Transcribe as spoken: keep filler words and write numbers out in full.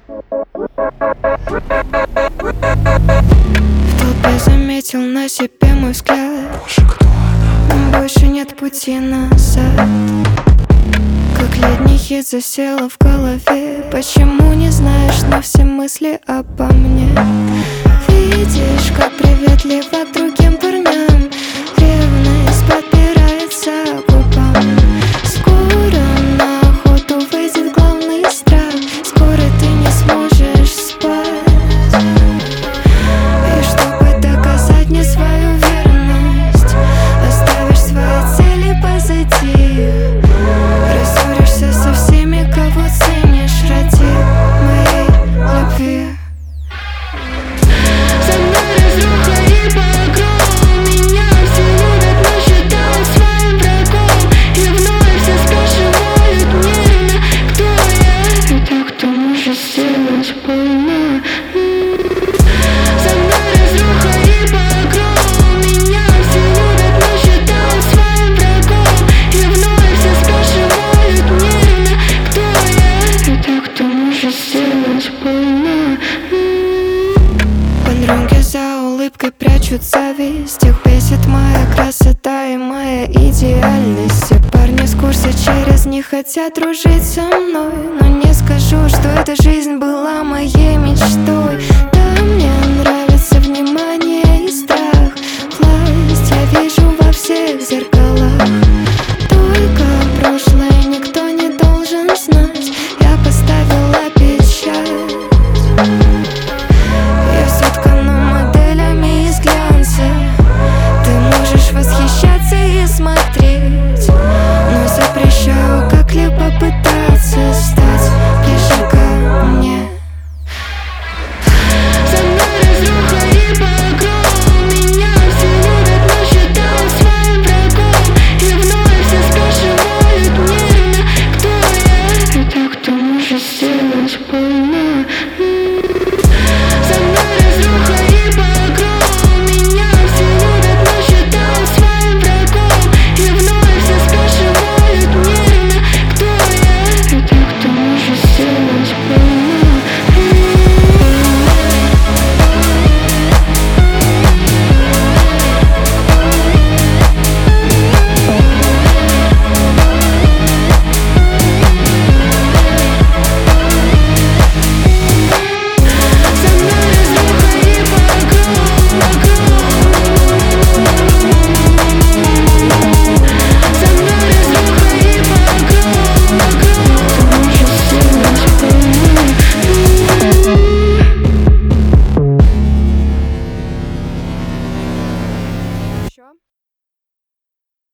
В толпе заметил на себе мой взгляд. Больше нет пути назад. Как летний хит засела в голове. Почему не знаешь, но все мысли обо мне. Видишь, как приветливо другим парням ревность подбирается к губам. Скоро на охоту выйдет главный страх. Скоро ты не сможешь спать. И чтобы доказать мне свою верность, оставишь свои цели позади. Рассоришься со всеми, кого ценишь ради моей любви. За мной разруха и погром. Меня все любят, но считают своим врагом. И вновь все спрашивают нервно, кто я. Это кто может сделать больно. За мной разруха и погром. Меня все любят, но считают своим врагом. И вновь все спрашивают нервно, кто я. Это кто может сделать больно. Подруги за улыбкой прячут зависть. Их бесит моя красота и моя идеальность. Все парни с курса через них хотят дружить со мной. Но не скажу, что эта жизнь была моей мечтой. Да, мне нравится внимание и страх. Власть я вижу во всех зеркалах. Только прошлое никто не должен знать. Я поставила печать. Я соткана моделями из глянца. Ты можешь восхищаться и смотреть, но запрещаю как-либо пытаться стать ближе ко мне. За мной разруха и погром. Меня все любят, но считают своим врагом. И вновь все спрашивают нервно, кто я. Это кто может сделать больно.